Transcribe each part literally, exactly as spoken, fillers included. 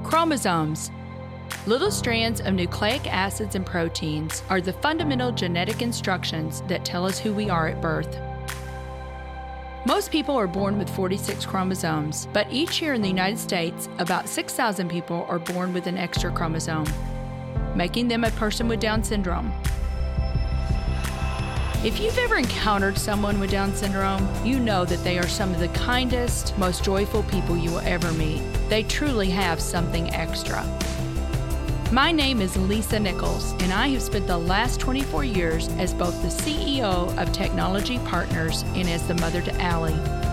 Chromosomes. Little strands of nucleic acids and proteins are the fundamental genetic instructions that tell us who we are at birth. Most people are born with forty-six chromosomes, but each year in the United States, about six thousand people are born with an extra chromosome, making them a person with Down syndrome. If you've ever encountered someone with Down syndrome, you know that they are some of the kindest, most joyful people you will ever meet. They truly have something extra. My name is Lisa Nichols, and I have spent the last twenty-four years as both the C E O of Technology Partners and as the mother to Allie.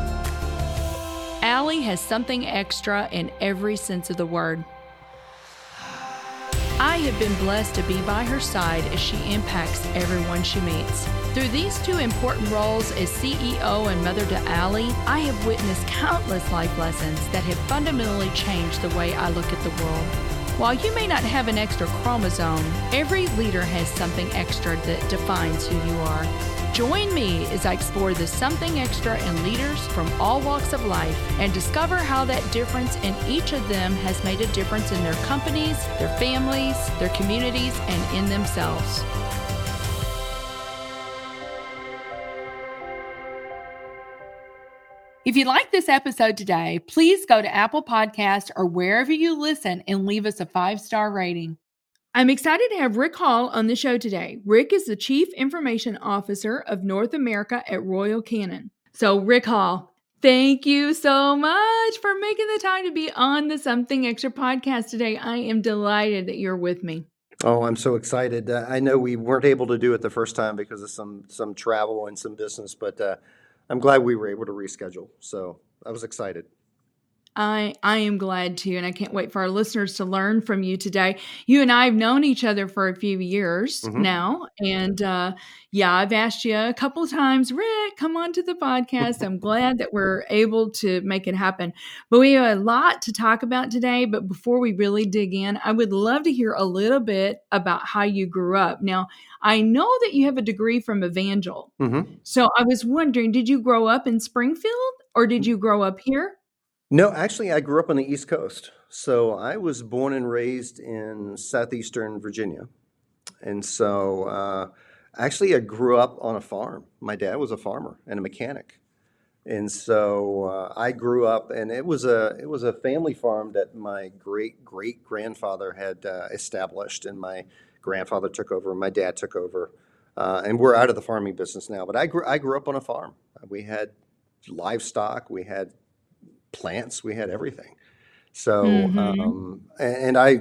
Allie has something extra in every sense of the word. I have been blessed to be by her side as she impacts everyone she meets. Through these two important roles as C E O and mother to Allie, I have witnessed countless life lessons that have fundamentally changed the way I look at the world. While you may not have an extra chromosome, every leader has something extra that defines who you are. Join me as I explore the something extra in leaders from all walks of life and discover how that difference in each of them has made a difference in their companies, their families, their communities, and in themselves. If you like this episode today, please go to Apple Podcasts or wherever you listen and leave us a five-star rating. I'm excited to have Rick Hall on the show today. Rick is the Chief Information Officer of North America at Royal Canin. So Rick Hall, thank you so much for making the time to be on the Something Extra podcast today. I am delighted that you're with me. Oh, I'm so excited. Uh, I know we weren't able to do it the first time because of some some travel and some business, but uh, I'm glad we were able to reschedule. So I was excited. I I am glad too, and I can't wait for our listeners to learn from you today. You and I have known each other for a few years mm-hmm. now, and uh, yeah, I've asked you a couple of times, Rick, come on to the podcast. I'm glad that we're able to make it happen. But we have a lot to talk about today, but before we really dig in, I would love to hear a little bit about how you grew up. Now, I know that you have a degree from Evangel, mm-hmm. so I was wondering, did you grow up in Springfield, or did you grow up here? No, actually, I grew up on the East Coast. So I was born and raised in southeastern Virginia. And so uh, actually, I grew up on a farm. My dad was a farmer and a mechanic. And so uh, I grew up, and it was a it was a family farm that my great-great-grandfather had uh, established, and my grandfather took over, and my dad took over. Uh, and we're out of the farming business now. But I grew, I grew up on a farm. We had livestock. We had plants, we had everything. So, mm-hmm. um, and I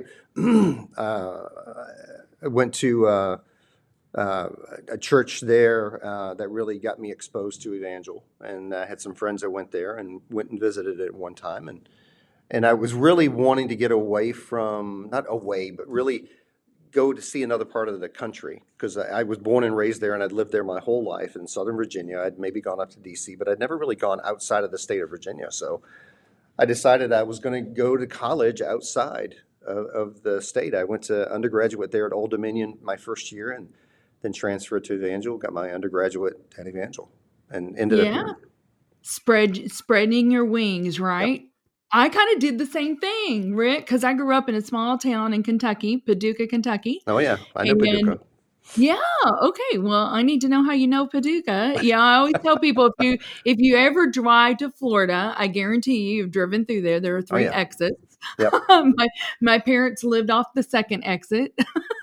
uh, went to uh, uh, a church there uh, that really got me exposed to Evangel, and I had some friends that went there and went and visited it one time, and and I was really wanting to get away from, not away, but really go to see another part of the country, because I, I was born and raised there, and I'd lived there my whole life in Southern Virginia. I'd maybe gone up to D C, but I'd never really gone outside of the state of Virginia. So I decided I was going to go to college outside of, of the state. I went to undergraduate there at Old Dominion my first year, and then transferred to Evangel, got my undergraduate at Evangel, and ended yeah. up here. Spread, spreading your wings, right? Yep. I kind of did the same thing, Rick, because I grew up in a small town in Kentucky, Paducah, Kentucky. Oh, yeah. I know and, Paducah. Yeah. Okay. Well, I need to know how you know Paducah. Yeah. I always tell people if you if you ever drive to Florida, I guarantee you, you've driven through there. There are three oh, yeah. exits. Yep. my my parents lived off the second exit.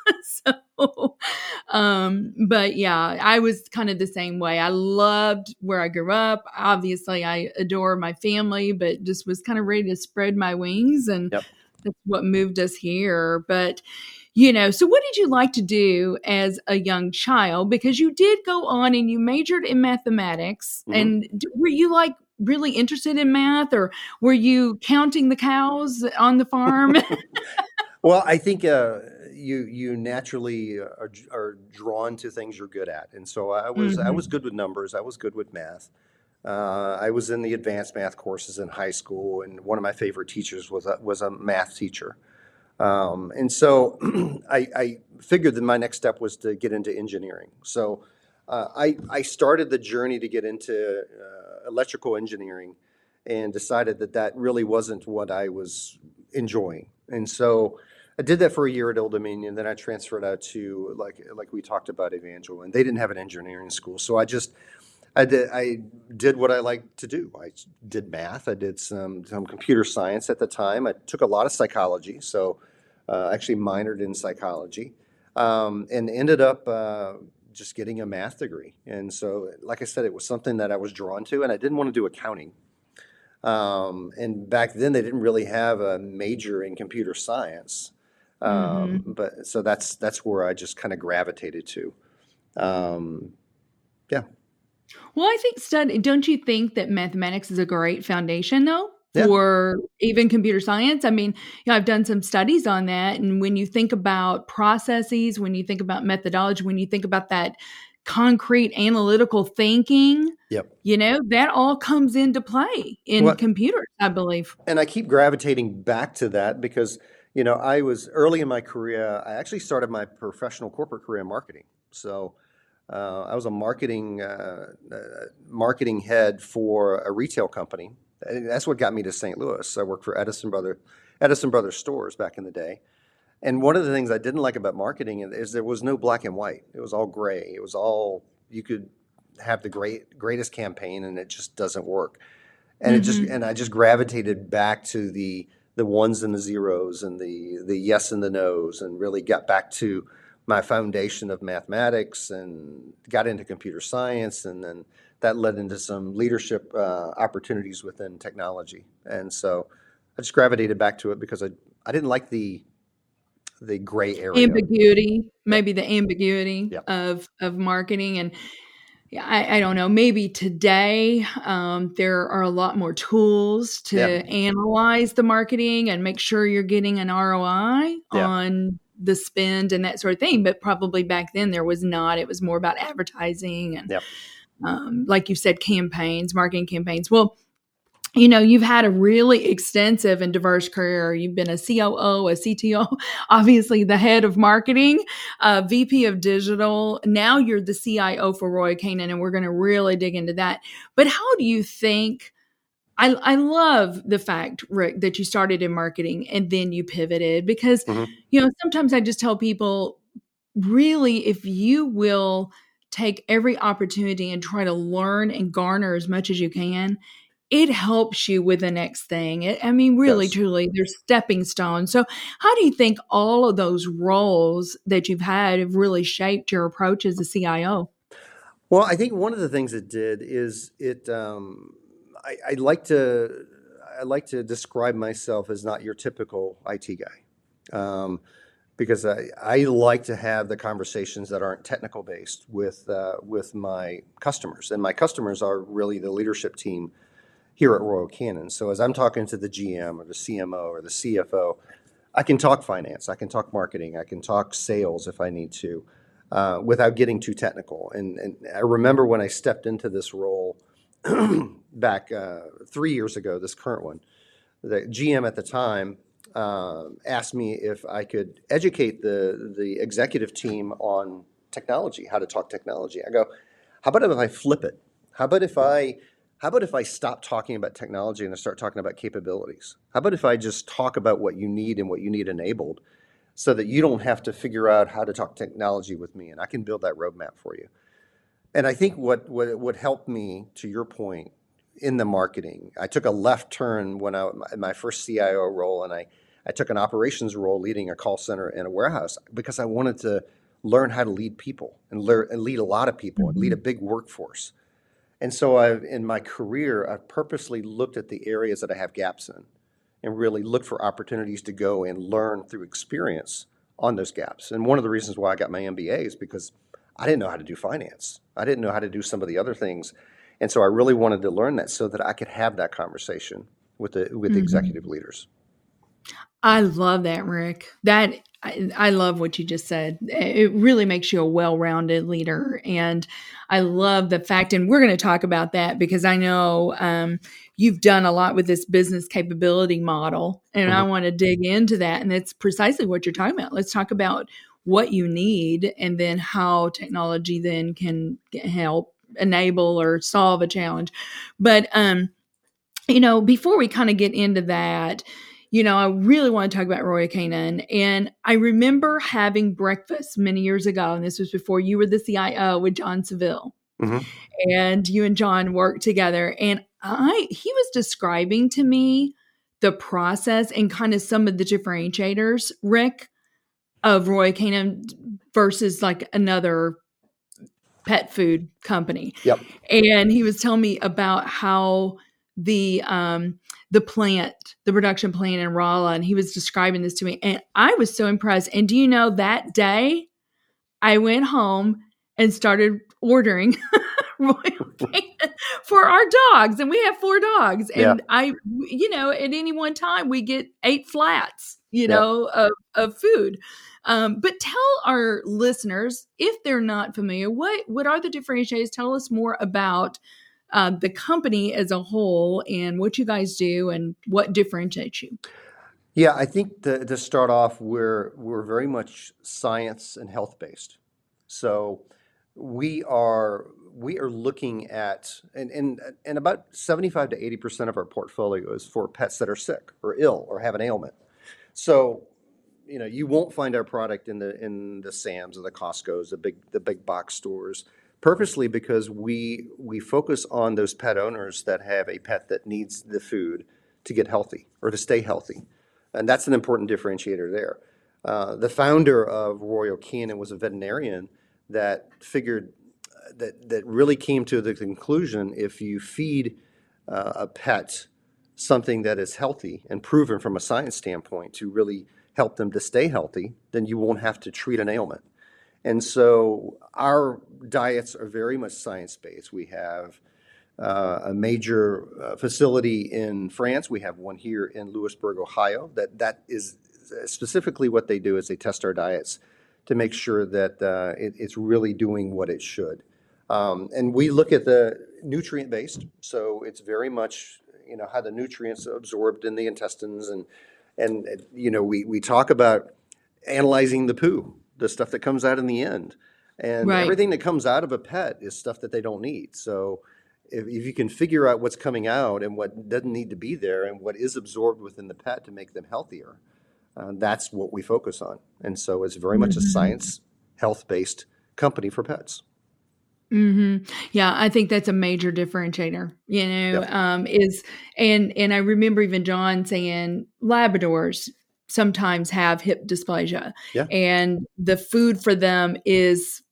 so, um, but yeah, I was kind of the same way. I loved where I grew up. Obviously, I adore my family, but just was kind of ready to spread my wings, and yep. that's what moved us here. But you know, so what did you like to do as a young child? Because you did go on and you majored in mathematics. Mm-hmm. And were you like really interested in math, or were you counting the cows on the farm? Well, I think uh, you you naturally are, are drawn to things you're good at. And so I was mm-hmm. I was good with numbers. I was good with math. Uh, I was in the advanced math courses in high school, and one of my favorite teachers was a, was a math teacher. Um, and so I, I figured that my next step was to get into engineering. So uh, I, I started the journey to get into uh, electrical engineering, and decided that that really wasn't what I was enjoying. And so I did that for a year at Old Dominion. Then I transferred out to, like like we talked about, Evangel, and they didn't have an engineering school. So I just I did I did what I like to do. I did math. I did some some computer science at the time. I took a lot of psychology. So uh, actually minored in psychology, um, and ended up uh, just getting a math degree. And so, like I said, it was something that I was drawn to, and I didn't want to do accounting. Um, and back then, they didn't really have a major in computer science. Um, Mm-hmm. but so that's that's where I just kind of gravitated to. Um, yeah, Well, I think study, don't you think that mathematics is a great foundation though yeah. for even computer science? I mean, you know, I've done some studies on that. And when you think about processes, when you think about methodology, when you think about that concrete analytical thinking, Yep. you know, that all comes into play in Well, computers, I believe. and I keep gravitating back to that because, you know, I was early in my career. I actually started my professional corporate career in marketing. So uh, I was a marketing uh, uh, marketing head for a retail company. And that's what got me to Saint Louis. I worked for Edison Brother Edison Brothers stores back in the day. And one of the things I didn't like about marketing is there was no black and white. It was all gray. It was all, you could have the great greatest campaign and it just doesn't work. And it just Mm-hmm. and I just gravitated back to the the ones and the zeros and the the yes and the no's, and really got back to my foundation of mathematics and got into computer science, and then that led into some leadership uh, opportunities within technology. And so I just gravitated back to it because I I didn't like the the gray area. Ambiguity, Yep. maybe the ambiguity Yep. of of marketing. And yeah, I, I don't know, maybe today um, there are a lot more tools to Yep. analyze the marketing and make sure you're getting an R O I Yeah. on the spend and that sort of thing. But probably back then there was not. It was more about advertising and, Yep. um, like you said, campaigns, marketing campaigns. Well, you know, you've had a really extensive and diverse career. You've been a C O O, a C T O, obviously the head of marketing, uh, V P of digital. Now you're the C I O for Royal Canin, and we're going to really dig into that. But how do you think? I, I love the fact, Rick, that you started in marketing and then you pivoted because, Mm-hmm. you know, sometimes I just tell people, really, if you will take every opportunity and try to learn and garner as much as you can, it helps you with the next thing. It, I mean, really, Yes. truly, they're stepping stones. So, how do you think all of those roles that you've had have really shaped your approach as a C I O? Well, I think one of the things it did is it. Um, I, I like to. I like to describe myself as not your typical I T guy, um, because I, I like to have the conversations that aren't technical based with uh, with my customers, and my customers are really the leadership team here at Royal Canin. So as I'm talking to the G M or the C M O or the C F O, I can talk finance, I can talk marketing, I can talk sales if I need to, uh, without getting too technical. And, and I remember when I stepped into this role back uh, three years ago, this current one, the G M at the time uh, asked me if I could educate the the executive team on technology, how to talk technology. I go, how about if I flip it? How about if I how about if I stop talking about technology and I start talking about capabilities? How about if I just talk about what you need and what you need enabled, so that you don't have to figure out how to talk technology with me, and I can build that roadmap for you. And I think what what would help me, to your point, in the marketing, I took a left turn when I in my first C I O role, and I I took an operations role leading a call center in a warehouse because I wanted to learn how to lead people and learn and lead a lot of people and lead a Mm-hmm. big workforce. And so I've in my career, I've purposely looked at the areas that I have gaps in and really looked for opportunities to go and learn through experience on those gaps. And one of the reasons why I got my M B A is because I didn't know how to do finance. I didn't know how to do some of the other things. And so I really wanted to learn that so that I could have that conversation with the with the Mm-hmm. executive leaders. I love that, Rick. That I, I love what you just said. It really makes you a well-rounded leader, and I love the fact. And we're going to talk about that because I know um, you've done a lot with this business capability model, and I Mm-hmm. want to dig into that. And that's precisely what you're talking about. Let's talk about what you need, and then how technology then can help enable or solve a challenge. But um, you know, before we kind of get into that, you know, I really want to talk about Royal Canin. And I remember having breakfast many years ago, and this was before you were the C I O, with John Seville. Mm-hmm. And you and John worked together. And I he was describing to me the process and kind of some of the differentiators, Rick, of Royal Canin versus like another pet food company. Yep. And he was telling me about how the um, the plant, the production plant in Rolla, and he was describing this to me. And I was so impressed. And do you know, that day I went home and started ordering Royal Canin for our dogs. And we have four dogs. And yeah. I, you know, at any one time we get eight flats, you know, yeah. of, of food. Um, but tell our listeners, if they're not familiar, what, what are the differentiators? Tell us more about uh, the company as a whole and what you guys do and what differentiates you. Yeah, I think to, to start off, we're, we're very much science and health based. So we are we are looking at, and, and, and about seventy-five to eighty percent of our portfolio is for pets that are sick or ill or have an ailment. So, you know, you won't find our product in the in the Sam's or the Costco's, the big the big box stores, purposely because we we focus on those pet owners that have a pet that needs the food to get healthy or to stay healthy, and that's an important differentiator there. Uh, the founder of Royal Canin was a veterinarian that figured that that really came to the conclusion: if you feed uh, a pet something that is healthy and proven from a science standpoint to really help them to stay healthy, then you won't have to treat an ailment. And so our diets are very much science-based. We have uh, a major uh, facility in France. We have one here in Lewisburg, Ohio. That that is specifically what they do is they test our diets to make sure that uh, it, it's really doing what it should. Um, and we look at the nutrient-based, so it's very much, you know, how the nutrients are absorbed in the intestines, and and you know we we talk about analyzing the poo, the stuff that comes out in the end, and right. everything that comes out of a pet is stuff that they don't need. So if, if you can figure out what's coming out and what doesn't need to be there and what is absorbed within the pet to make them healthier, uh, that's what we focus on. And so it's very much mm-hmm. a science, health-based company for pets. Mm-hmm. Yeah, I think that's a major differentiator, you know, yep. um, is, and, and I remember even John saying Labradors sometimes have hip dysplasia, yeah. and the food for them is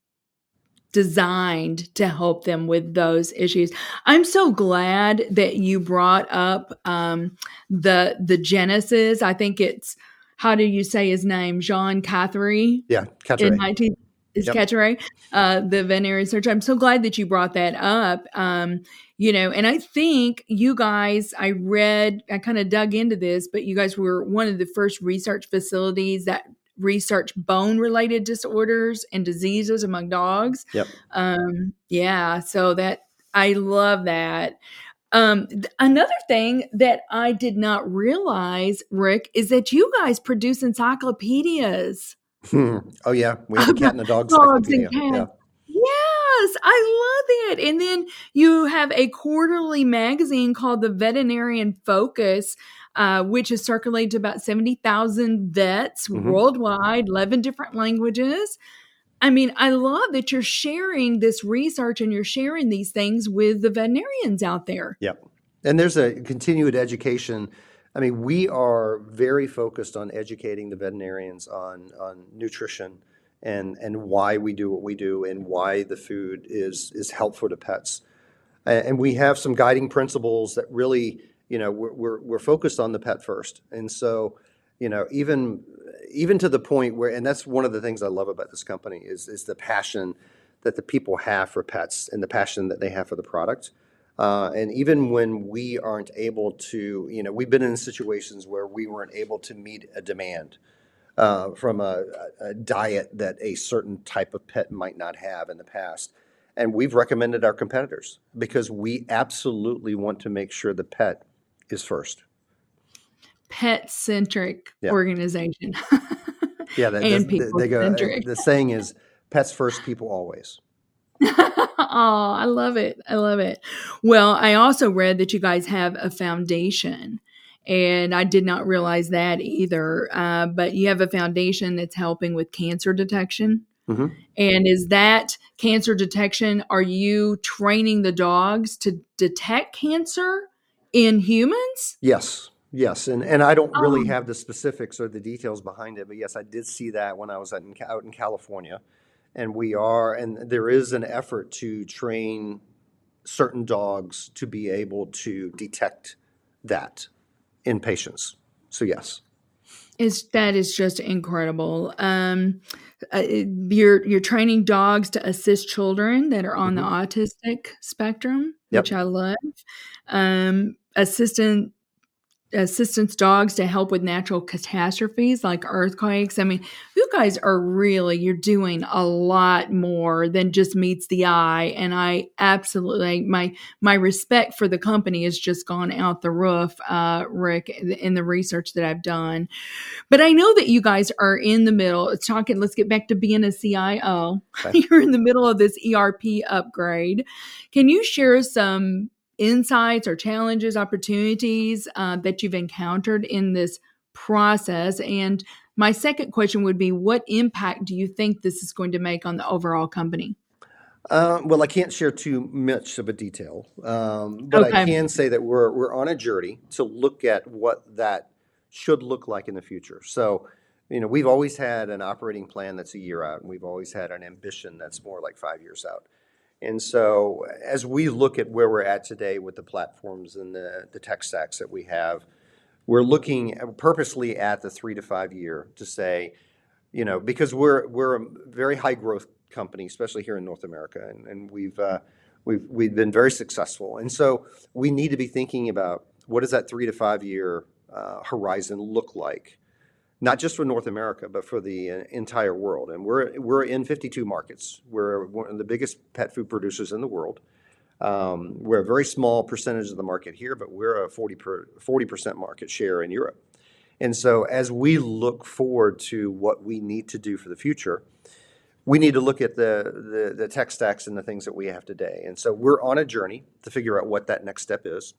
designed to help them with those issues. I'm so glad that you brought up um, the, the Genesis. I think it's, how do you say his name? Jean Cathary. Yeah. Cathary. In nineteen Is yep. Cathary, uh, the veterinary surgeon. I'm so glad that you brought that up. Um, you know, and I think you guys, I read, I kind of dug into this, but you guys were one of the first research facilities that research bone-related disorders and diseases among dogs. Yep. Um, yeah, so that, I love that. Um, th- another thing that I did not realize, Rick, is that you guys produce encyclopedias. Hmm. Oh yeah, we have a cat and a dog. Dogs and cats. Yeah. Yes, I love it. And then you have a quarterly magazine called The Veterinarian Focus, uh, which is circulated to about seventy thousand vets mm-hmm. worldwide, eleven different languages. I mean, I love that you're sharing this research and you're sharing these things with the veterinarians out there. Yep. And there's a continued education. I mean, we are very focused on educating the veterinarians on, on nutrition and, and why we do what we do and why the food is, is helpful to pets. And we have some guiding principles that really, you know, we're, we're, we're focused on the pet first. And so, you know, even even to the point where, and that's one of the things I love about this company is is the passion that the people have for pets and the passion that they have for the product. Uh, and even when we aren't able to, you know, we've been in situations where we weren't able to meet a demand uh, from a, a diet that a certain type of pet might not have in the past. And we've recommended our competitors because we absolutely want to make sure the pet is first. Pet-centric yeah. organization. yeah, that, and people they go. The saying is, "Pets first, people always." Oh, I love it. I love it. Well, I also read that you guys have a foundation, And I did not realize that either. Uh, but you have a foundation that's helping with cancer detection. Mm-hmm. And is that cancer detection, are you training the dogs to detect cancer in humans? Yes. Yes, and, and I don't really have the specifics or the details behind it, but yes, I did see that when I was out in, out in California, and we are, and there is an effort to train certain dogs to be able to detect that in patients. So yes. It's, that is just incredible. Um, uh, you're you're training dogs to assist children that are on mm-hmm. the autistic spectrum, which yep. I love. Um, assistant assistance dogs to help with natural catastrophes like earthquakes. I mean, you guys are really, you're doing a lot more than just meets the eye. And I absolutely, my, my respect for the company has just gone out the roof, uh, Rick, in the research that I've done. But I know that you guys are in the middle. It's talking, let's get back to being a C I O. Okay. You're in the middle of this E R P upgrade. Can you share some insights or challenges, opportunities uh, that you've encountered in this process? And my second question would be, what impact do you think this is going to make on the overall company? Uh, well, I can't share too much of a detail, um, but okay. I can say that we're we're on a journey to look at what that should look like in the future. So, you know, we've always had an operating plan that's a year out, and we've always had an ambition that's more like five years out. And so as we look at where we're at today with the platforms and the, the tech stacks that we have, we're looking purposely at the three to five year to say, you know, because we're we're a very high growth company, especially here in North America, and, and we've uh, we've we've been very successful. And so we need to be thinking about what does that three to five year uh, horizon look like, not just for North America, but for the uh, entire world. And we're we're in fifty-two markets. We're one of the biggest pet food producers in the world. Um, we're a very small percentage of the market here, but we're a forty percent market share in Europe. And so as we look forward to what we need to do for the future, we need to look at the, the, the tech stacks and the things that we have today. And so we're on a journey to figure out what that next step is.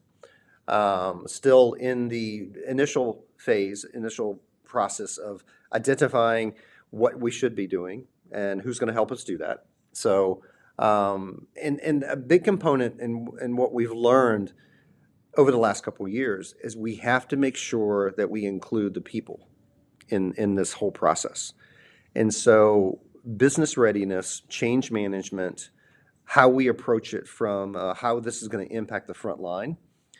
Um, still in the initial phase, initial process of identifying what we should be doing and who's going to help us do that. So, um, and, and a big component in, in what we've learned over the last couple of years is we have to make sure that we include the people in, in this whole process. And so business readiness, change management, how we approach it from uh, how this is going to impact the front line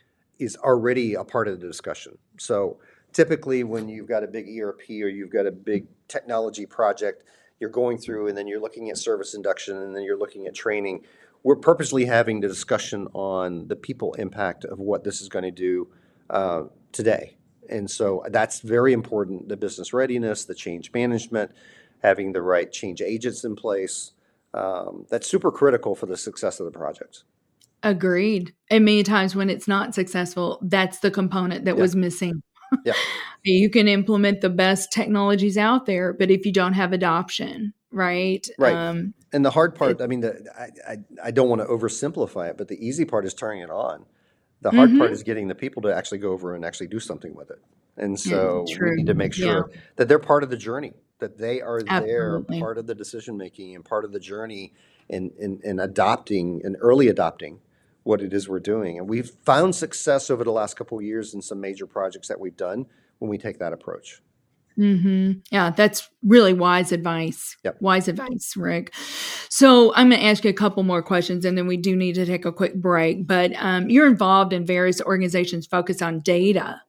is already a part of the discussion. So typically when you've got a big E R P or you've got a big technology project, you're going through and then you're looking at service induction and then you're looking at training. We're purposely having the discussion on the people impact of what this is going to do uh, today. And so that's very important, the business readiness, the change management, having the right change agents in place. Um, that's super critical for the success of the project. Agreed. And many times when it's not successful, that's the component that yeah. was missing. Yeah. You can implement the best technologies out there, but if you don't have adoption, right? Right. Um, and the hard part, it, I mean, the, I, I, I don't want to oversimplify it, but the easy part is turning it on. The hard mm-hmm. part is getting the people to actually go over and actually do something with it. And so yeah, we need to make sure yeah. that they're part of the journey, that they are Absolutely. there, part of the decision-making and part of the journey in, in, in adopting and early adopting what it is we're doing. And we've found success over the last couple of years in some major projects that we've done when we take that approach. Mm-hmm. Yeah, that's really wise advice. Yep. Wise advice, Rick. So I'm going to ask you a couple more questions, and then we do need to take a quick break. But um, you're involved in various organizations focused on data.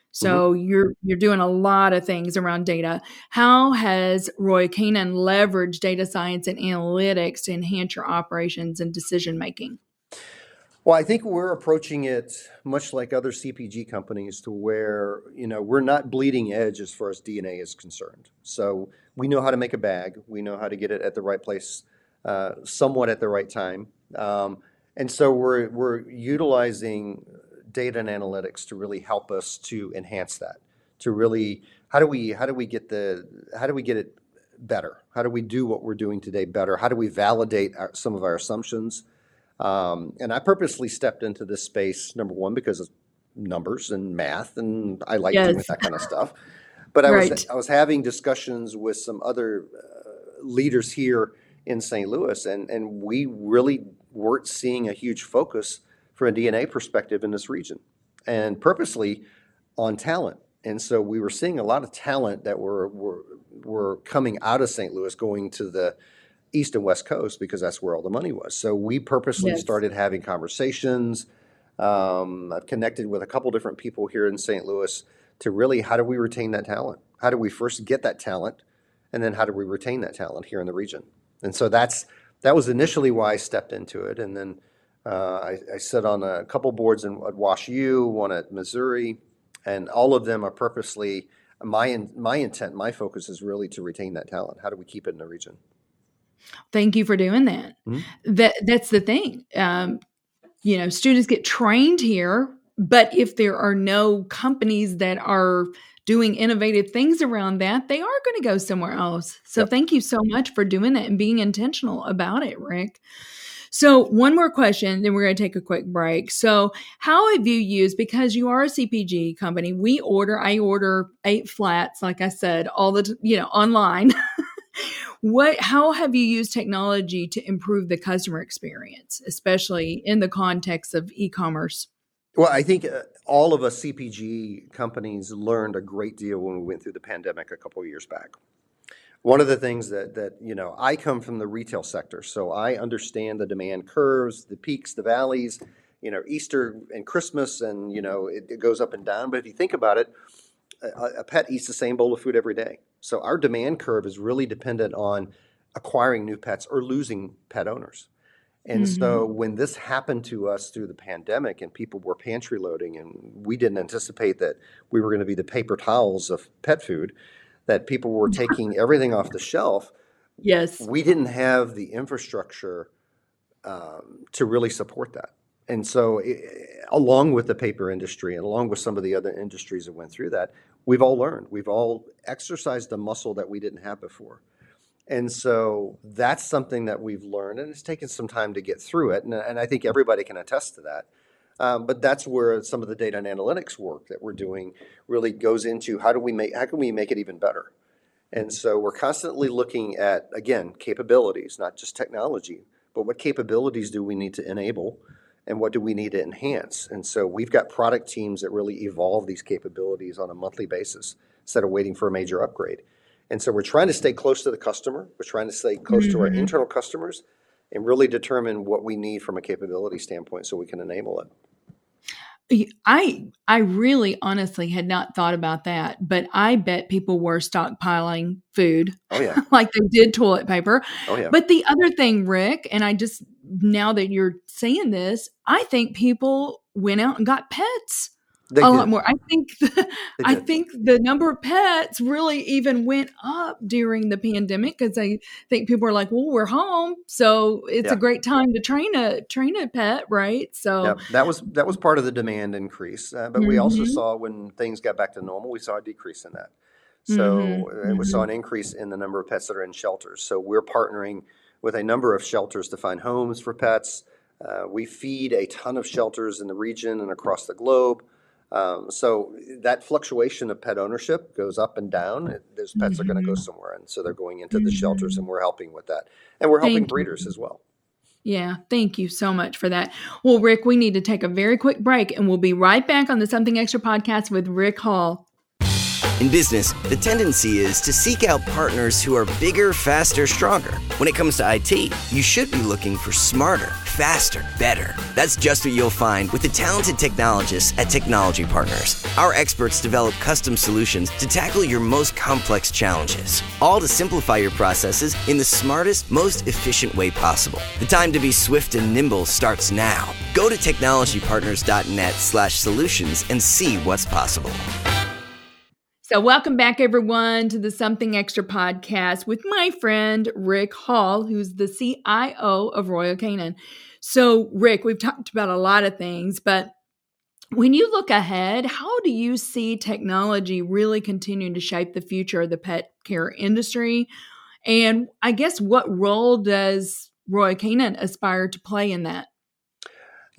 So mm-hmm. you're you're doing a lot of things around data. How has Roy Keenan leveraged data science and analytics to enhance your operations and decision making? Well, I think we're approaching it much like other C P G companies to where, you know, we're not bleeding edge as far as D N A is concerned. So we know how to make a bag. We know how to get it at the right place, uh, somewhat at the right time. Um, and so we're we're utilizing data and analytics to really help us to enhance that, to really, how do we, how do we get the, how do we get it better? How do we do what we're doing today better? How do we validate our, some of our assumptions? Um, and I purposely stepped into this space, number one, because numbers and math, and I like Yes. doing that kind of stuff. But I Right. was I was having discussions with some other uh, leaders here in Saint Louis, and and we really weren't seeing a huge focus from a D N A perspective in this region, and purposely on talent. And so we were seeing a lot of talent that were were were coming out of Saint Louis, going to the East and West Coast because that's where all the money was. So we purposely Yes. started having conversations. Um, I've connected with a couple different people here in Saint Louis to really, how do we retain that talent? How do we first get that talent? And then how do we retain that talent here in the region? And so that's that was initially why I stepped into it. And then uh, I, I sit on a couple boards in, at Wash U, one at Missouri, and all of them are purposely, my, in, my intent, my focus is really to retain that talent. How do we keep it in the region? Thank you for doing that. Mm-hmm. That that's the thing. Um, you know, students get trained here, but if there are no companies that are doing innovative things around that, they are going to go somewhere else. So yep. Thank you so much for doing that and being intentional about it, Rick. So one more question, then we're going to take a quick break. So how have you used, because you are a C P G company, we order, I order eight flats, like I said, all the, you know, online. What, how have you used technology to improve the customer experience, especially in the context of e-commerce? Well, I think uh, all of us C P G companies learned a great deal when we went through the pandemic a couple of years back. One of the things that, that, you know, I come from the retail sector, so I understand the demand curves, the peaks, the valleys, you know, Easter and Christmas, and, you know, it, it goes up and down. But if you think about it, a, a pet eats the same bowl of food every day. So our demand curve is really dependent on acquiring new pets or losing pet owners. And mm-hmm. so when this happened to us through the pandemic and people were pantry loading, and we didn't anticipate that we were going to be the paper towels of pet food, that people were taking everything off the shelf. Yes. We didn't have the infrastructure um, to really support that. And so it, along with the paper industry and along with some of the other industries that went through that, we've all learned. We've all exercised a muscle that we didn't have before. And so that's something that we've learned, and it's taken some time to get through it. And, and I think everybody can attest to that. Um, but that's where some of the data and analytics work that we're doing really goes into how do we make, how can we make it even better? And so we're constantly looking at, again, capabilities, not just technology, but what capabilities do we need to enable and what do we need to enhance? And so we've got product teams that really evolve these capabilities on a monthly basis instead of waiting for a major upgrade. And so we're trying to stay close to the customer. We're trying to stay close mm-hmm. to our internal customers and really determine what we need from a capability standpoint so we can enable it. I I really honestly had not thought about that, but I bet people were stockpiling food. Oh, yeah. Like they did toilet paper. Oh, yeah. But the other thing, Rick, and I just, now that you're saying this, I think people went out and got pets. They a did. lot more. I think the, I think the number of pets really even went up during the pandemic because I think people are like, well, we're home, so it's yeah. a great time to train a train a pet, right? So yeah, that was that was part of the demand increase. Uh, but mm-hmm. we also saw when things got back to normal, we saw a decrease in that. So mm-hmm. uh, we saw an increase in the number of pets that are in shelters. So we're partnering with a number of shelters to find homes for pets. Uh, we feed a ton of shelters in the region and across the globe. Um, so that fluctuation of pet ownership goes up and down. Those pets mm-hmm. are going to go somewhere, and so they're going into mm-hmm. the shelters, and we're helping with that. And we're helping Thank breeders you. as well. Yeah, thank you so much for that. Well, Rick, we need to take a very quick break, and we'll be right back on the Something Extra podcast with Rick Hall. In business, the tendency is to seek out partners who are bigger, faster, stronger. When it comes to I T, you should be looking for smarter, faster, better. That's just what you'll find with the talented technologists at Technology Partners. Our experts develop custom solutions to tackle your most complex challenges, all to simplify your processes in the smartest, most efficient way possible. The time to be swift and nimble starts now. Go to technologypartners.net slash solutions and see what's possible. So welcome back, everyone, to the Something Extra podcast with my friend, Rick Hall, who's the C I O of Royal Canin. So, Rick, we've talked about a lot of things, but when you look ahead, how do you see technology really continuing to shape the future of the pet care industry? And I guess what role does Royal Canin aspire to play in that?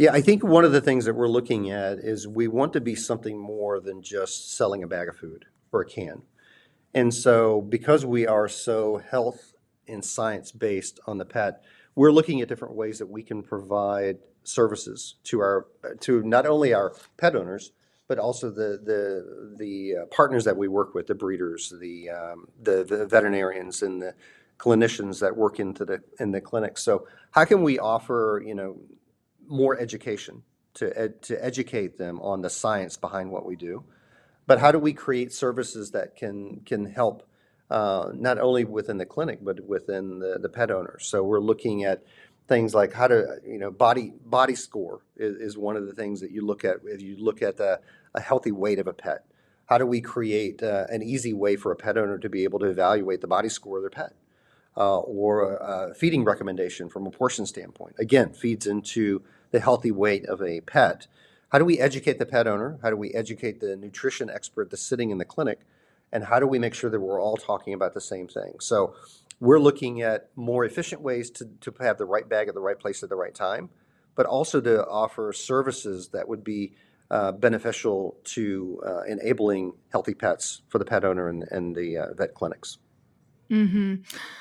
Yeah, I think one of the things that we're looking at is we want to be something more than just selling a bag of food or a can. And so because we are so health and science based on the pet, we're looking at different ways that we can provide services to our to not only our pet owners, but also the the the uh, partners that we work with, the breeders, the, um, the the veterinarians, and the clinicians that work into the in the clinic. So how can we offer, you know, more education to ed, to educate them on the science behind what we do, but how do we create services that can can help uh, not only within the clinic but within the, the pet owners? So we're looking at things like how to, you know, body body score is, is one of the things that you look at if you look at the, a healthy weight of a pet. How do we create uh, an easy way for a pet owner to be able to evaluate the body score of their pet? Uh, or a feeding recommendation from a portion standpoint. Again, feeds into the healthy weight of a pet. How do we educate the pet owner? How do we educate the nutrition expert that's sitting in the clinic? And how do we make sure that we're all talking about the same thing? So we're looking at more efficient ways to, to have the right bag at the right place at the right time, but also to offer services that would be uh, beneficial to uh, enabling healthy pets for the pet owner and, and the uh, vet clinics. Mm-hmm.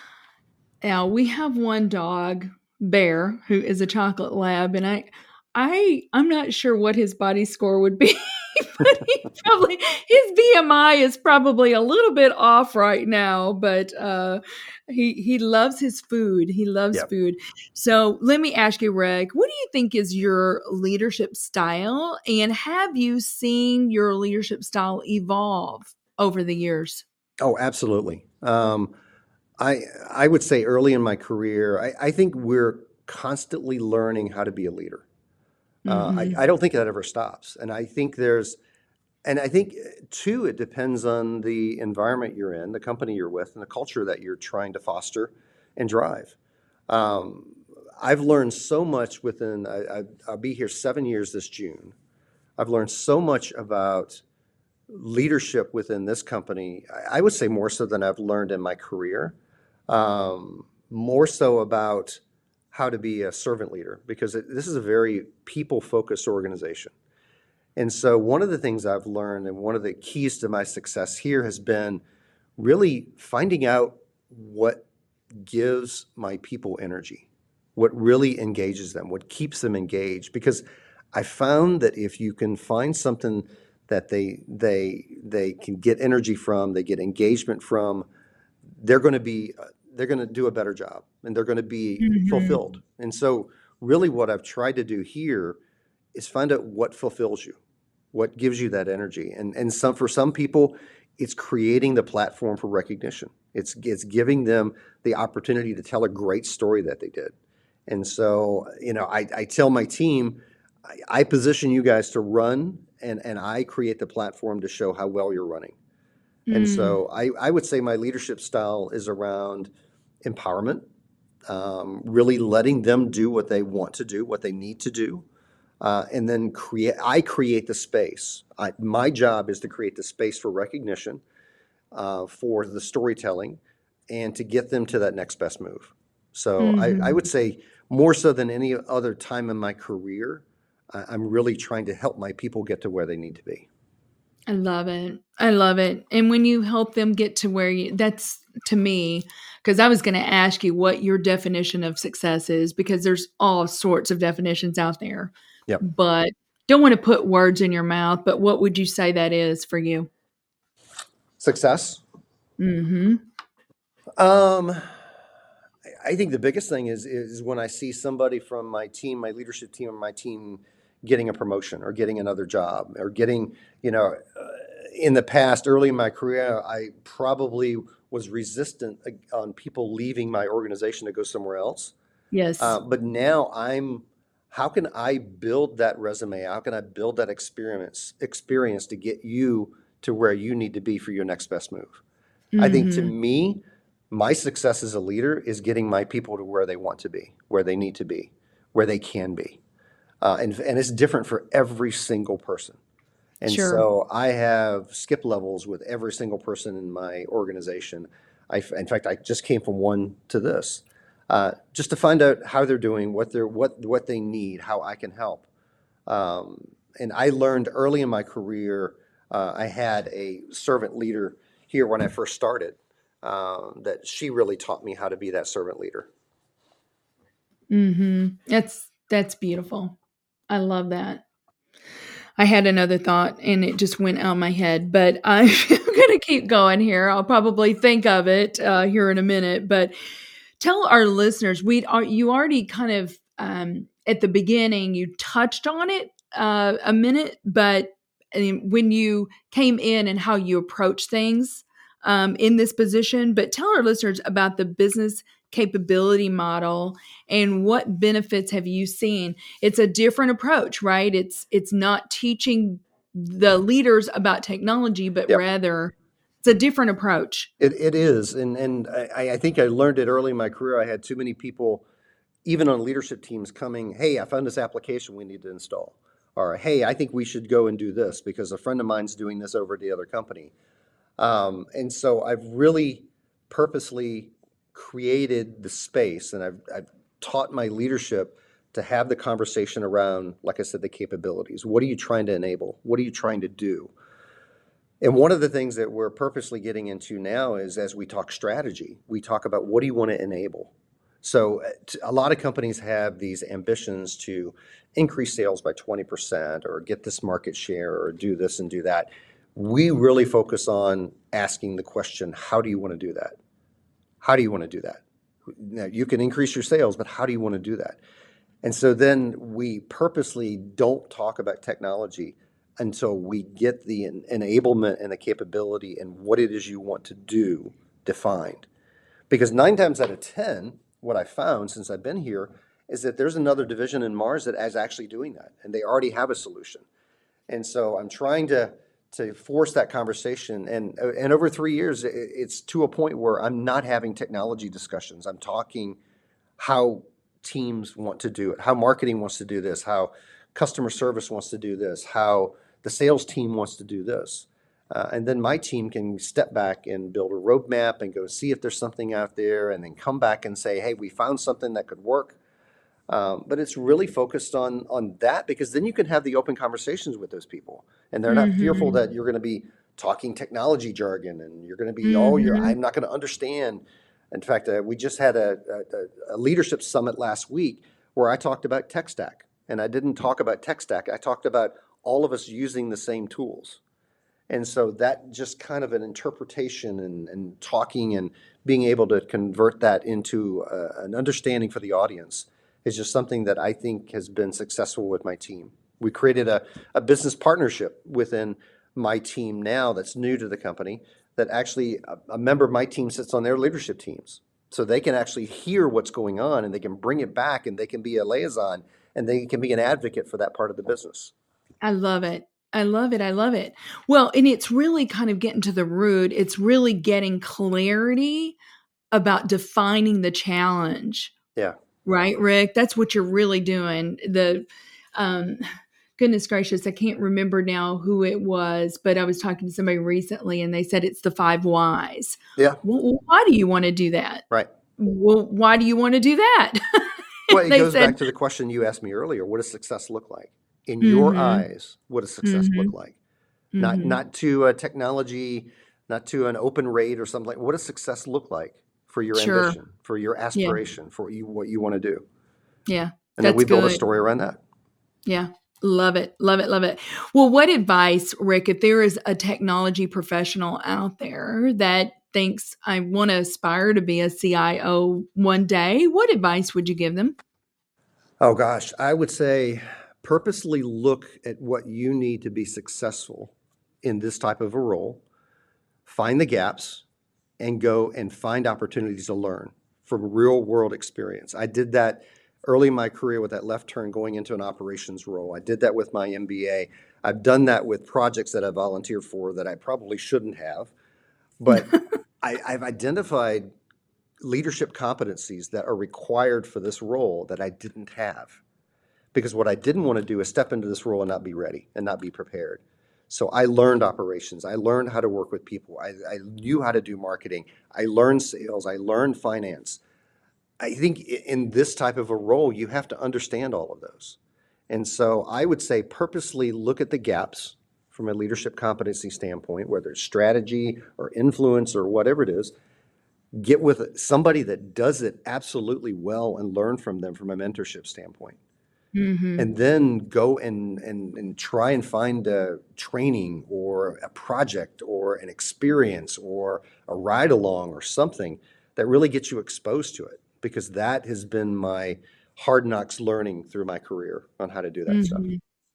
Now, we have one dog, Bear, who is a chocolate lab, and I, I, I'm not sure what his body score would be, but he probably his B M I is probably a little bit off right now. But uh, he he loves his food. He loves yep. food. So let me ask you, Rick, what do you think is your leadership style, and have you seen your leadership style evolve over the years? Oh, absolutely. Um, I I would say early in my career, I, I think we're constantly learning how to be a leader. Mm-hmm. Uh, I, I don't think that ever stops. And I think there's, and I think too, it depends on the environment you're in, the company you're with, and the culture that you're trying to foster and drive. Um, I've learned so much within, I, I, I'll be here seven years this June. I've learned so much about leadership within this company. I, I would say more so than I've learned in my career. Um, more so about how to be a servant leader, because it, this is a very people-focused organization. And so one of the things I've learned, and one of the keys to my success here, has been really finding out what gives my people energy, what really engages them, what keeps them engaged. Because I found that if you can find something that they they they can get energy from, they get engagement from, they're going to be they're going to do a better job, and they're going to be mm-hmm. fulfilled. And so really what I've tried to do here is find out what fulfills you, what gives you that energy. And and some for some people, it's creating the platform for recognition. It's it's giving them the opportunity to tell a great story that they did. And so, you know, I, I tell my team, I, I position you guys to run, and, and I create the platform to show how well you're running. Mm. And so I, I would say my leadership style is around empowerment, um, really letting them do what they want to do, what they need to do. Uh, and then create. I create the space. I, my job is to create the space for recognition, uh, for the storytelling, and to get them to that next best move. So mm-hmm. I, I would say more so than any other time in my career, I, I'm really trying to help my people get to where they need to be. I love it. I love it. And when you help them get to where you, that's to me, because I was going to ask you what your definition of success is, because there's all sorts of definitions out there. Yep. But don't want to put words in your mouth, but what would you say that is for you? Success? Mm-hmm. Um, I think the biggest thing is is when I see somebody from my team, my leadership team, or my team getting a promotion or getting another job or getting, you know, uh, in the past, early in my career, I probably was resistant on people leaving my organization to go somewhere else. Yes. Uh, but now I'm, how can I build that resume? How can I build that experience experience to get you to where you need to be for your next best move? Mm-hmm. I think to me, my success as a leader is getting my people to where they want to be, where they need to be, where they can be. Uh, and, and it's different for every single person. And sure. so I have skip levels with every single person in my organization. I, in fact, I just came from one to this, uh, just to find out how they're doing, what they're what what they need, how I can help. Um, and I learned early in my career, uh, I had a servant leader here when I first started, um, that she really taught me how to be that servant leader. Mm-hmm. That's, that's beautiful. I love that. I had another thought and it just went out of my head, but I'm going to keep going here. I'll probably think of it uh, here in a minute, but tell our listeners, we are, you already kind of, um, at the beginning, you touched on it uh, a minute, but I mean, when you came in and how you approach things um, in this position, but tell our listeners about the business capability model and what benefits have you seen? It's a different approach, right? It's it's not teaching the leaders about technology, but yep. rather it's a different approach. It it is, and and I, I think I learned it early in my career. I had too many people, even on leadership teams, coming, "Hey, I found this application we need to install," or "Hey, I think we should go and do this because a friend of mine's doing this over at the other company." Um, and so I've really purposely created the space, and I've, I've taught my leadership to have the conversation around, like I said, the capabilities. What are you trying to enable? What are you trying to do? And one of the things that we're purposely getting into now is, as we talk strategy, we talk about what do you want to enable? So a lot of companies have these ambitions to increase sales by twenty percent or get this market share or do this and do that. We really focus on asking the question, how do you want to do that? How do you want to do that? Now, you can increase your sales, but how do you want to do that? And so then we purposely don't talk about technology until we get the en- enablement and the capability and what it is you want to do defined. Because nine times out of ten, what I found since I've been here is that there's another division in Mars that is actually doing that, and they already have a solution. And so I'm trying to to force that conversation. And and over three years, it's to a point where I'm not having technology discussions. I'm talking how teams want to do it, how marketing wants to do this, how customer service wants to do this, how the sales team wants to do this. Uh, and then my team can step back and build a roadmap and go see if there's something out there and then come back and say, hey, we found something that could work. Um, but it's really focused on on that, because then you can have the open conversations with those people, and they're not mm-hmm. fearful that you're going to be talking technology jargon and you're going to be, mm-hmm. oh, you're, I'm not going to understand. In fact, uh, we just had a, a, a leadership summit last week where I talked about tech stack, and I didn't talk about tech stack. I talked about all of us using the same tools. And so that just kind of an interpretation and, and talking and being able to convert that into uh, an understanding for the audience is just something that I think has been successful with my team. We created a, a business partnership within my team now that's new to the company, that actually a, a member of my team sits on their leadership teams. So they can actually hear what's going on and they can bring it back and they can be a liaison and they can be an advocate for that part of the business. I love it. I love it. I love it. Well, and it's really kind of getting to the root. It's really getting clarity about defining the challenge. Yeah. Right, Rick? That's what you're really doing. The, um, goodness gracious, I can't remember now who it was, but I was talking to somebody recently and they said it's the five whys. Yeah. Well, why do you want to do that? Right. Well, why do you want to do that? Well, it goes said, back to the question you asked me earlier. What does success look like? In your mm-hmm. eyes, what does success mm-hmm. look like? Mm-hmm. Not not to a technology, not to an open rate or something like. What does success look like for your sure. ambition, for your aspiration, yeah. for you what you want to do? Yeah, and then we build a story around that. Yeah, love it, love it, love it. Well, what advice, Rick, if there is a technology professional out there that thinks I want to aspire to be a C I O one day, what advice would you give them? Oh gosh, I would say purposely look at what you need to be successful in this type of a role, find the gaps, and go and find opportunities to learn from real world experience. I did that early in my career with that left turn going into an operations role. I did that with my M B A. I've done that with projects that I volunteered for that I probably shouldn't have. But I, I've identified leadership competencies that are required for this role that I didn't have. Because what I didn't want to do is step into this role and not be ready and not be prepared. So I learned operations. I learned how to work with people. I, I knew how to do marketing. I learned sales. I learned finance. I think in this type of a role, you have to understand all of those. And so I would say purposely look at the gaps from a leadership competency standpoint, whether it's strategy or influence or whatever it is. Get with somebody that does it absolutely well and learn from them from a mentorship standpoint. Mm-hmm. And then go and, and, and try and find a training or a project or an experience or a ride along or something that really gets you exposed to it, because that has been my hard knocks learning through my career on how to do that mm-hmm. stuff.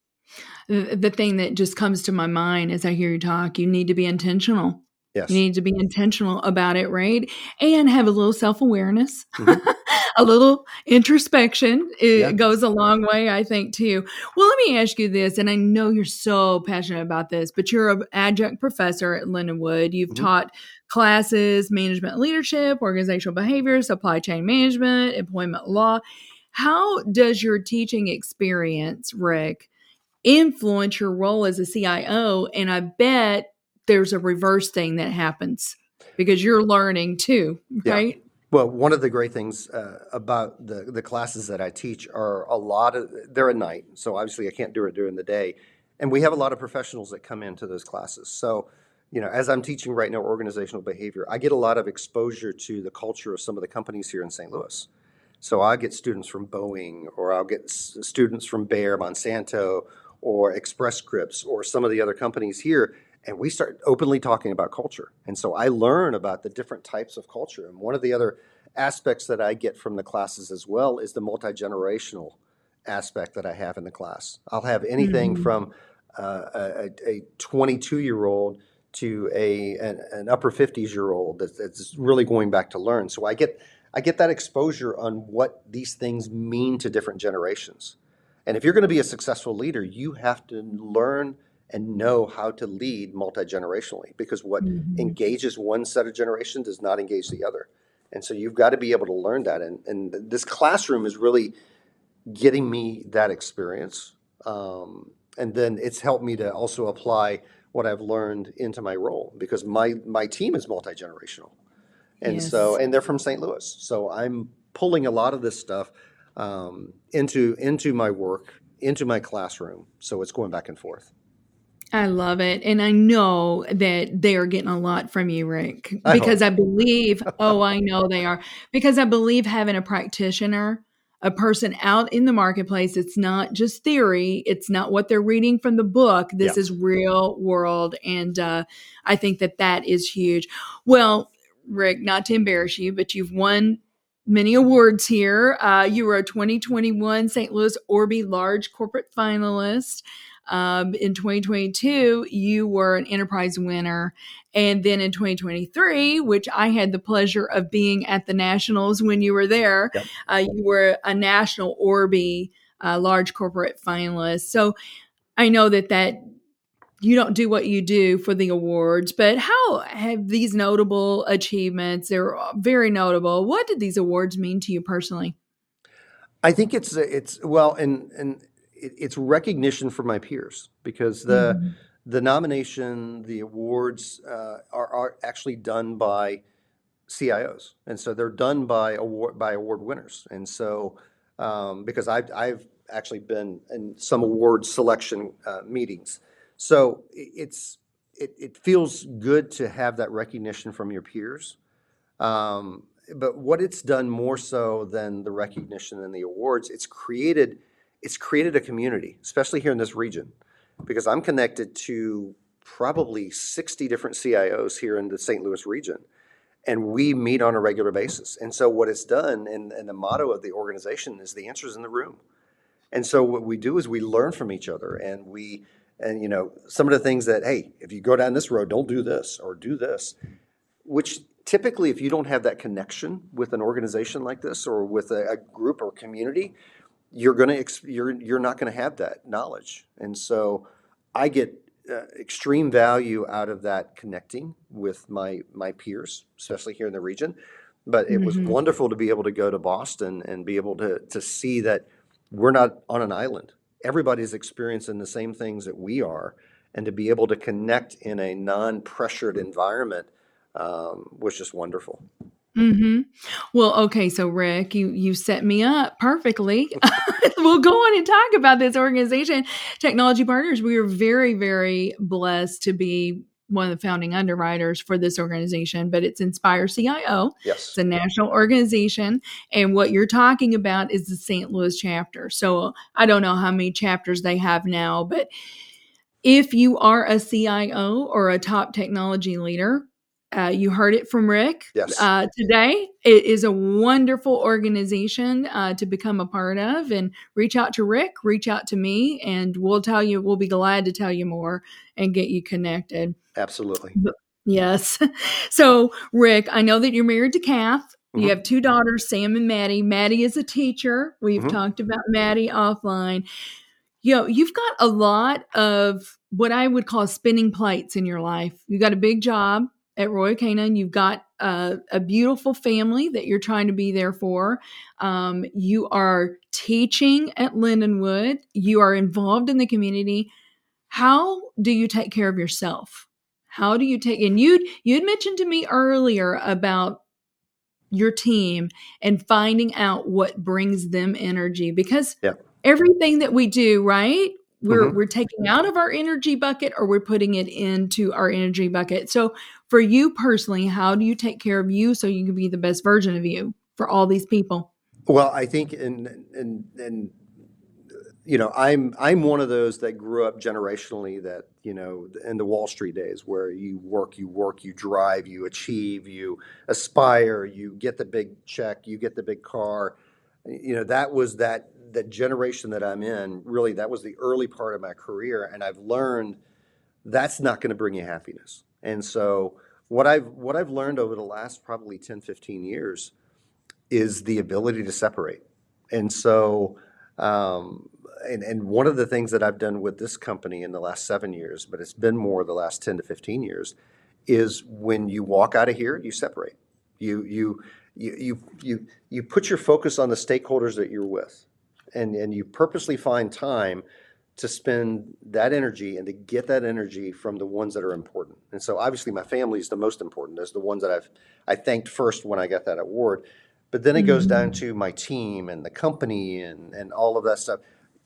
The, the thing that just comes to my mind as I hear you talk, you need to be intentional. Yes. You need to be intentional about it, right? And have a little self-awareness, mm-hmm. a little introspection. It yeah. goes a long way, I think, too. Well, let me ask you this, and I know you're so passionate about this, but you're an adjunct professor at Lindenwood. You've mm-hmm. taught classes, management and leadership, organizational behavior, supply chain management, employment law. How does your teaching experience, Rick, influence your role as a C I O? And I bet there's a reverse thing that happens because you're learning too, right? Yeah. Well, one of the great things uh, about the, the classes that I teach are a lot of, they're at night. So obviously I can't do it during the day. And we have a lot of professionals that come into those classes. So, you know, as I'm teaching right now organizational behavior, I get a lot of exposure to the culture of some of the companies here in Saint Louis. So I get students from Boeing, or I'll get s- students from Bayer, Monsanto, or Express Scripts, or some of the other companies here. And we start openly talking about culture. And so I learn about the different types of culture. And one of the other aspects that I get from the classes as well is the multi-generational aspect that I have in the class. I'll have anything mm-hmm. from uh, a twenty-two-year-old to a an, an upper fifties-year-old that's, that's really going back to learn. So I get I get that exposure on what these things mean to different generations. And if you're going to be a successful leader, you have to learn and know how to lead multi-generationally, because what mm-hmm. engages one set of generation does not engage the other. And so you've got to be able to learn that. And, and this classroom is really getting me that experience. Um, and then it's helped me to also apply what I've learned into my role, because my, my team is multi-generational. And yes. so, and they're from Saint Louis. So I'm pulling a lot of this stuff um, into, into my work, into my classroom. So it's going back and forth. I love it. And I know that they are getting a lot from you, Rick, because I, I believe, oh, I know they are, because I believe having a practitioner, a person out in the marketplace, it's not just theory. It's not what they're reading from the book. This yeah. is real world. And uh, I think that that is huge. Well, Rick, not to embarrass you, but you've won many awards here. Uh, you were a twenty twenty-one Saint Louis Orby Large Corporate Finalist. Um, in twenty twenty-two, you were an enterprise winner. And then in twenty twenty-three, which I had the pleasure of being at the Nationals when you were there, yep. uh, you were a national Orby uh, large corporate finalist. So I know that that you don't do what you do for the awards, but how have these notable achievements, they're very notable. What did these awards mean to you personally? I think it's, it's well, and, and, it's recognition for my peers, because the mm-hmm. the nomination, the awards uh, are, are actually done by C I Os, and so they're done by award by award winners. And so, um, because I've I've actually been in some award selection uh, meetings, so it's it, it feels good to have that recognition from your peers. Um, but what it's done more so than the recognition and the awards, it's created. It's created a community, especially here in this region, because I'm connected to probably sixty different C I Os here in the Saint Louis region, and we meet on a regular basis. And so what it's done, and, and the motto of the organization is the answer's in the room. And so what we do is we learn from each other, and we, and you know, some of the things that, hey, if you go down this road, don't do this or do this, which typically if you don't have that connection with an organization like this or with a, a group or community, you're going to you're you're not going to have that knowledge. And so I get uh, extreme value out of that connecting with my my peers, especially here in the region. But it mm-hmm. was wonderful to be able to go to Boston and be able to to see that we're not on an island. Everybody's experiencing the same things that we are, and to be able to connect in a non-pressured environment um, was just wonderful. Mm-hmm. Well, okay, so Rick, you you set me up perfectly. We'll go on and talk about this organization, Technology Partners. We are very, very blessed to be one of the founding underwriters for this organization, but it's Inspire C I O. Yes. It's a national organization. And what you're talking about is the Saint Louis chapter. So I don't know how many chapters they have now, but if you are a C I O or a top technology leader, Uh, you heard it from Rick Yes. uh, today. It is a wonderful organization uh, to become a part of, and reach out to Rick, reach out to me, and we'll tell you, we'll be glad to tell you more and get you connected. Absolutely. But, yes. So Rick, I know that you're married to Kath. Mm-hmm. You have two daughters, Sam and Maddie. Maddie is a teacher. We've mm-hmm. talked about Maddie offline. You know, you've got a lot of what I would call spinning plates in your life. You got a big job at Royal Canin. You've got a, a beautiful family that you're trying to be there for. Um, you are teaching at Lindenwood. You are involved in the community. How do you take care of yourself? How do you take, and you'd, you'd mentioned to me earlier about your team and finding out what brings them energy, because yeah. everything that we do, right? We're mm-hmm. we're taking out of our energy bucket, or we're putting it into our energy bucket. So for you personally, how do you take care of you so you can be the best version of you for all these people? Well, I think in in in you know, I'm I'm one of those that grew up generationally that, you know, in the Wall Street days where you work, you work, you drive, you achieve, you aspire, you get the big check, you get the big car. You know, that was that the generation that I'm in. Really, that was the early part of my career, and I've learned that's not going to bring you happiness. And so what I've what I've learned over the last probably ten, fifteen years is the ability to separate. And so um, and, and one of the things that I've done with this company in the last seven years, but it's been more the last ten to fifteen years, is when you walk out of here, you separate. You you You, you you you put your focus on the stakeholders that you're with, and, and you purposely find time to spend that energy and to get that energy from the ones that are important. And so obviously my family is the most important. There's the ones that I've I thanked first when I got that award. But then it mm-hmm. goes down to my team and the company and, and all of that stuff.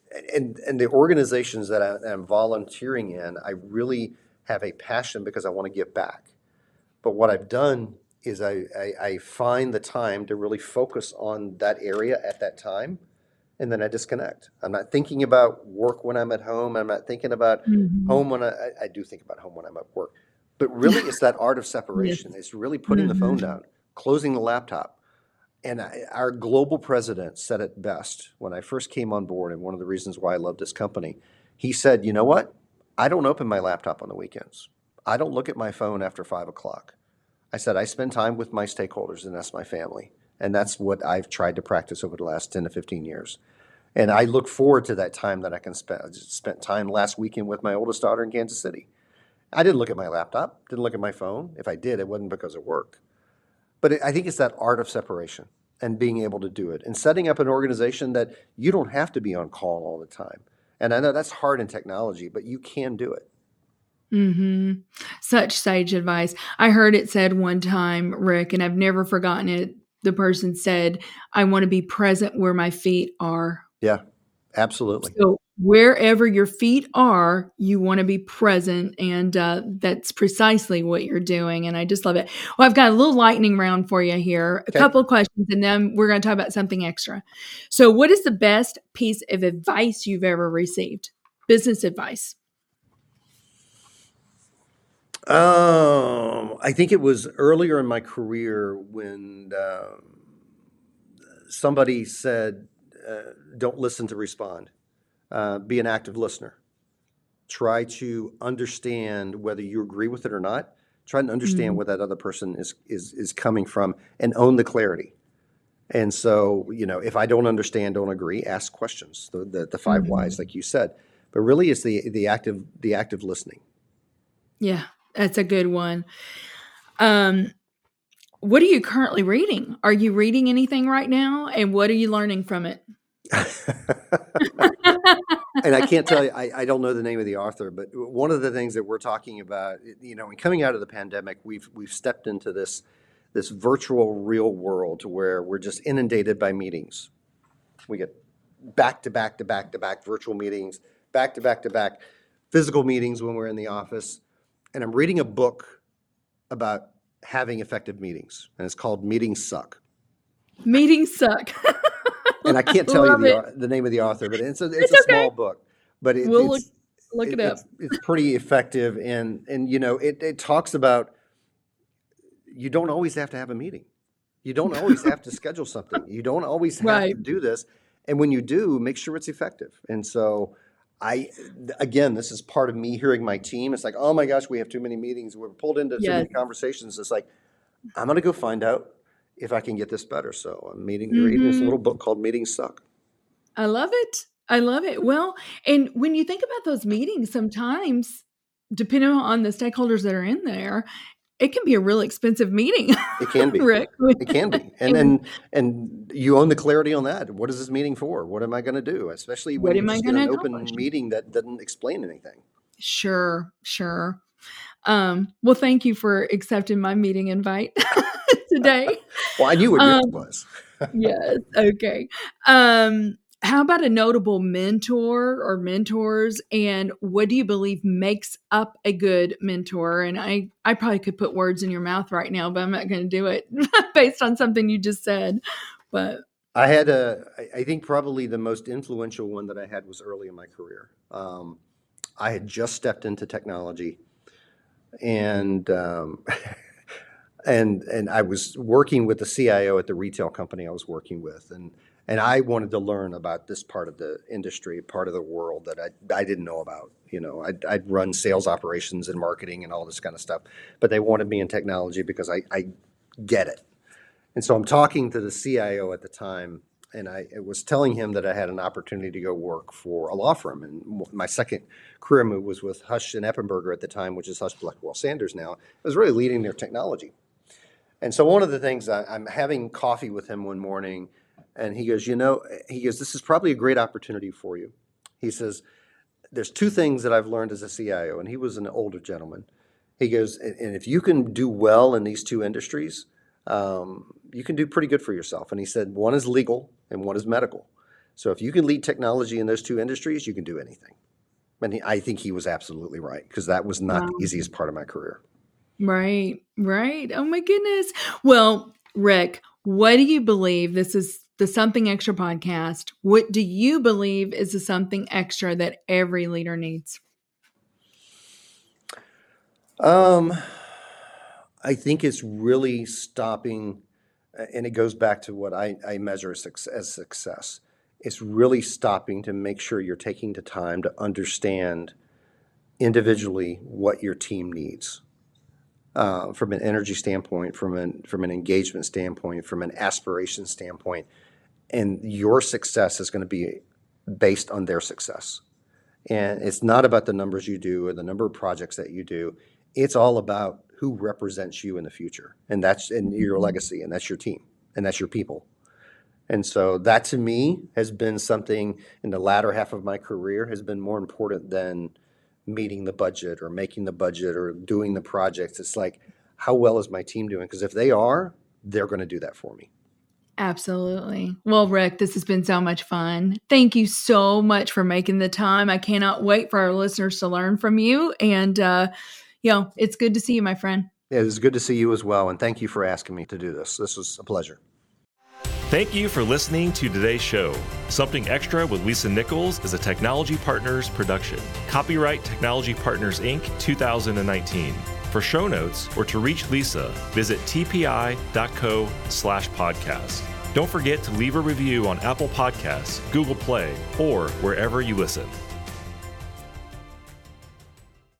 And and the organizations that I, I'm volunteering in, I really have a passion because I want to give back. But what I've done is I, I, I find the time to really focus on that area at that time, and then I disconnect. I'm not thinking about work when I'm at home. I'm not thinking about mm-hmm. home when I, I do think about home when I'm at work. But really, it's that art of separation. Yes. It's really putting mm-hmm. the phone down, closing the laptop. And I, our global president said it best when I first came on board, and one of the reasons why I love this company. He said, you know what? I don't open my laptop on the weekends. I don't look at my phone after five o'clock. I said, I spend time with my stakeholders, and that's my family. And that's what I've tried to practice over the last ten to fifteen years. And I look forward to that time that I can spend. I just spent time last weekend with my oldest daughter in Kansas City. I didn't look at my laptop, didn't look at my phone. If I did, it wasn't because of work. But it, I think it's that art of separation and being able to do it and setting up an organization that you don't have to be on call all the time. And I know that's hard in technology, but you can do it. Mm-hmm. Such sage advice. I heard it said one time, Rick, and I've never forgotten it. The person said, I want to be present where my feet are. Yeah, absolutely. So wherever your feet are, you want to be present. And uh, that's precisely what you're doing. And I just love it. Well, I've got a little lightning round for you here. A okay. couple of questions, and then we're going to talk about something extra. So what is the best piece of advice you've ever received? Business advice. Um, I think it was earlier in my career when uh, somebody said, uh, don't listen to respond. Uh, be an active listener. Try to understand whether you agree with it or not. Try to understand mm-hmm. where that other person is, is, is coming from and own the clarity. And so, you know, if I don't understand, don't agree, ask questions, the, the, the five mm-hmm. whys, like you said. But really it's the, the active, the active listening. Yeah. That's a good one. Um, what are you currently reading? Are you reading anything right now? And what are you learning from it? And I can't tell you, I, I don't know the name of the author, but one of the things that we're talking about, you know, and coming out of the pandemic, we've we've stepped into this this virtual real world where we're just inundated by meetings. We get back to back to back to back virtual meetings, back to back to back physical meetings when we're in the office. And I'm reading a book about having effective meetings, and it's called Meetings Suck. Meetings Suck. And I can't tell you the, the name of the author, but it's a, it's it's a okay. small book. But it, we'll it's, look, look it, it up. It's, it's pretty effective, and and you know it, it talks about you don't always have to have a meeting. You don't always have to schedule something. You don't always have right. to do this. And when you do, make sure it's effective. And so I, again, this is part of me hearing my team. It's like, oh my gosh, we have too many meetings. We're pulled into yes. too many conversations. It's like, I'm going to go find out if I can get this better. So I'm meeting, mm-hmm. reading this little book called Meetings Suck. I love it. I love it. Well, and when you think about those meetings, sometimes, depending on the stakeholders that are in there, it can be a really expensive meeting. It can be. Rick. It can be. And and and you own the clarity on that. What is this meeting for? What am I going to do? Especially when you just get an open meeting that doesn't explain anything. Sure, sure. Um, well, thank you for accepting my meeting invite today. Well, I knew what yours um, was. Yes. Okay. Um, how about a notable mentor or mentors? And what do you believe makes up a good mentor? And I, I probably could put words in your mouth right now, but I'm not going to do it based on something you just said. But I had a, I think probably the most influential one that I had was early in my career. Um, I had just stepped into technology, and um, and and I was working with the C I O at the retail company I was working with, and and I wanted to learn about this part of the industry, part of the world that I I didn't know about. You know, I'd, I'd run sales operations and marketing and all this kind of stuff, but they wanted me in technology because I, I get it. And so I'm talking to the C I O at the time, and I was telling him that I had an opportunity to go work for a law firm. And my second career move was with Husch and Eppenberger at the time, which is Husch Blackwell Sanders now. I was really leading their technology. And so one of the things, I, I'm having coffee with him one morning, and he goes, you know, he goes, this is probably a great opportunity for you. He says, there's two things that I've learned as a C I O, and he was an older gentleman. He goes, and if you can do well in these two industries, um, you can do pretty good for yourself. And he said, one is legal and one is medical. So if you can lead technology in those two industries, you can do anything. And he, I think he was absolutely right, because that was not wow. the easiest part of my career. Right, right. Oh my goodness. Well, Rick, what do you believe? This is the Something Extra podcast. What do you believe is the something extra that every leader needs? Um, I think it's really stopping, and it goes back to what I, I measure as, as success. It's really stopping to make sure you're taking the time to understand individually what your team needs. Uh, from an energy standpoint, from an from an engagement standpoint, from an aspiration standpoint, and your success is going to be based on their success. And it's not about the numbers you do or the number of projects that you do. It's all about who represents you in the future, and that's and your legacy, and that's your team, and that's your people. And so that to me has been something in the latter half of my career has been more important than meeting the budget or making the budget or doing the projects. It's like, how well is my team doing? Because if they are, they're going to do that for me. Absolutely. Well, Rick, this has been so much fun. Thank you so much for making the time. I cannot wait for our listeners to learn from you. And, uh, you know, it's good to see you, my friend. Yeah, it's good to see you as well. And thank you for asking me to do this. This was a pleasure. Thank you for listening to today's show. Something Extra with Lisa Nichols is a Technology Partners production. Copyright Technology Partners, Incorporated, two thousand nineteen. For show notes or to reach Lisa, visit tpi.co slash podcast. Don't forget to leave a review on Apple Podcasts, Google Play, or wherever you listen.